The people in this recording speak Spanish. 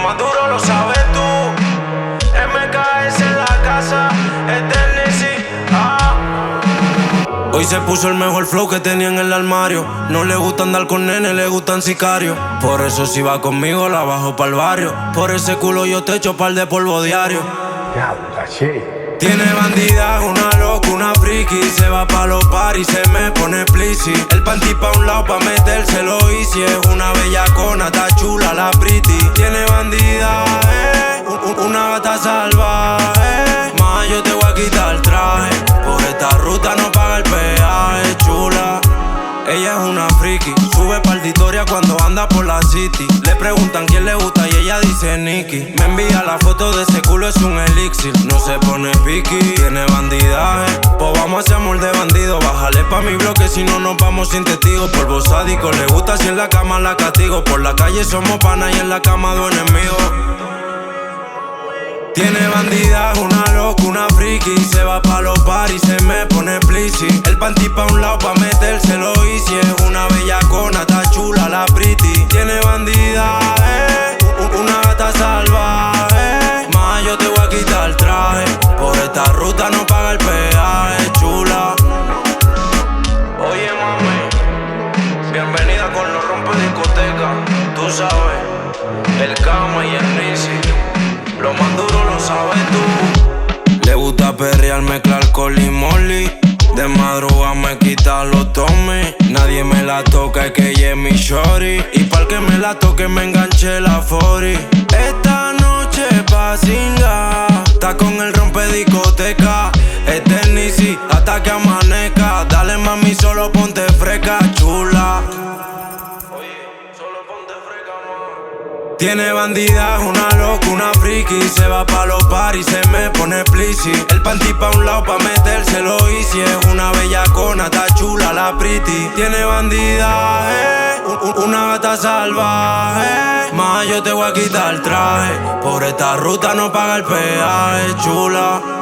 más duro lo sabes tú. MKS en la casa, Eternity. Hoy se puso el mejor flow que tenía en el armario. No le gusta andar con nenes, le gustan sicarios. Por eso si va conmigo la bajo pa'l barrio. Por ese culo yo te echo par de polvo diario. Tiene bandida, una loca, una friki. Se va pa' los paris, se me pone plisi. El panty pa' un lado pa' metérselo easy. Es una bellacona, está chula la pretty. Tiene bandida, una gata salvaje. Más yo te voy a quitar el traje. Por esta ruta no paga el peaje, chula. Ella es una friki, sube partitoria cuando anda por la city. Le preguntan quién le gusta y ella dice Nicky. Me envía la foto de ese culo, es un elixir. No se pone piqui, tiene bandidaje. Pues vamos a hacer amor de bandido. Bájale pa' mi bloque si no nos vamos sin testigos. Polvo sádico, le gusta si en la cama la castigo. Por la calle somos panas y en la cama dos enemigos. Tiene bandida, una loca, una friki. Se va pa' los paris, se me pone plisi. El panty pa' un lado pa' metérselo easy. Es una bellacona, está chula la pretty. Tiene bandida, una gata salvaje. Más yo te voy a quitar el traje. Por esta ruta no paga el peaje, chula. Oye mami, bienvenida con los rompe discoteca. Tú sabes, el Cama y el Nisi. Lo más duro lo sabes tú. Le gusta perrear, mezclar alcohol y molly. De madrugada me quita los tomes. Nadie me la toca, es que ella es mi shorty. Y pa'l que me la toque me enganché la 40. Esta noche pa' cingar. Está con el rompe discoteca. Eternity hasta que amanezca. Dale mami, solo ponte fresca, chula. Tiene bandida, una loca, una friki. Se va pa' los paris, se me pone plisi. El panty pa' un lado pa' metérselo easy. Es una bellacona, está chula la pretty. Tiene bandida, una gata salvaje. Más yo te voy a quitar el traje. Por esta ruta no paga el peaje, chula.